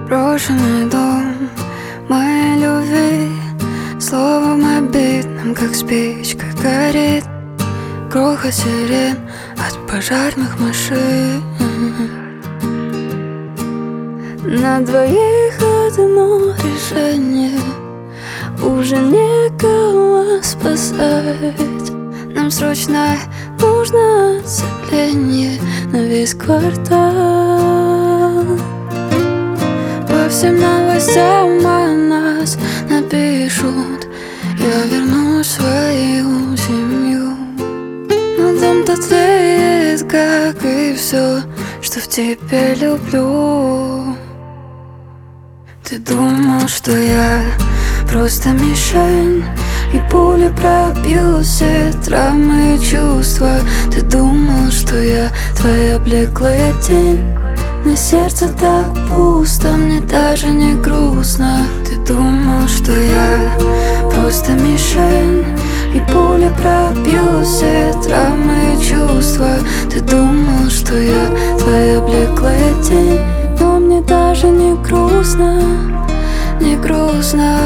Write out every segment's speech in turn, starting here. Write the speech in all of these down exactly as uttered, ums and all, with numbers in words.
Брошенный дом моей любви, словом обидным, как спичка горит. Грохот сирен от пожарных машин. На двоих одно решение, уже некого спасать. Нам срочно нужно отцепление на весь квартал. По всем новостям о нас напишут, я верну свою семью. Но дом-то тлеет, как и все, что в тебе люблю. Ты думал, что я просто мишень, и пули пробьют все травмы и чувства. Ты думал, что я твоя блеклая тень. На сердце так пусто, мне даже не грустно. Ты думал, что я просто мишень, и пули пробьют все травмы и чувства. Ты думал, что я твоя блеклая тень. Но мне даже не грустно, не грустно.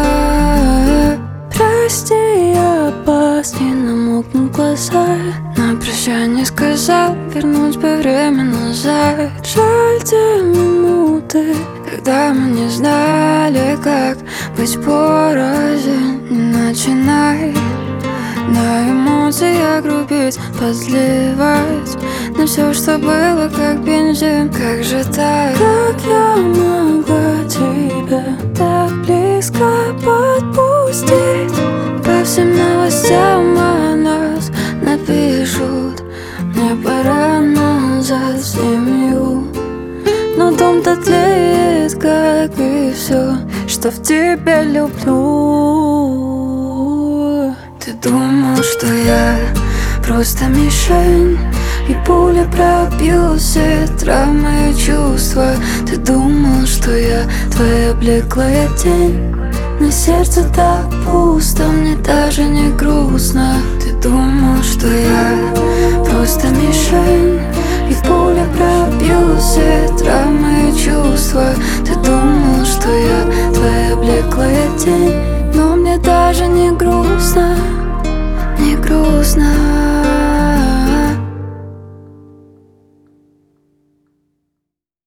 Прости, я опас, не намокнут глаза. На прощание сказал, вернуть бы время назад. Жаль те минуты, когда мы не знали, как быть порознь. Не начинай на эмоции грубить, подливать на все, что было, как бензин. Как же так? Как я могла тебя так близко подпустить? По всем новостям о нас напишут, мне пора назад в семью. Но дом-то тлеет, как и все, что в тебе люблю. Ты думал, что я просто мишень, и пули пробьют все травмы и чувства. Ты думал, что я твоя блеклая тень. На сердце так пусто, мне даже не грустно. Ты думал, что я просто мишень, и пули пробьют все травмы и чувства. Ты думал, что я твоя блеклая тень. Но мне даже не грустно, не грустно.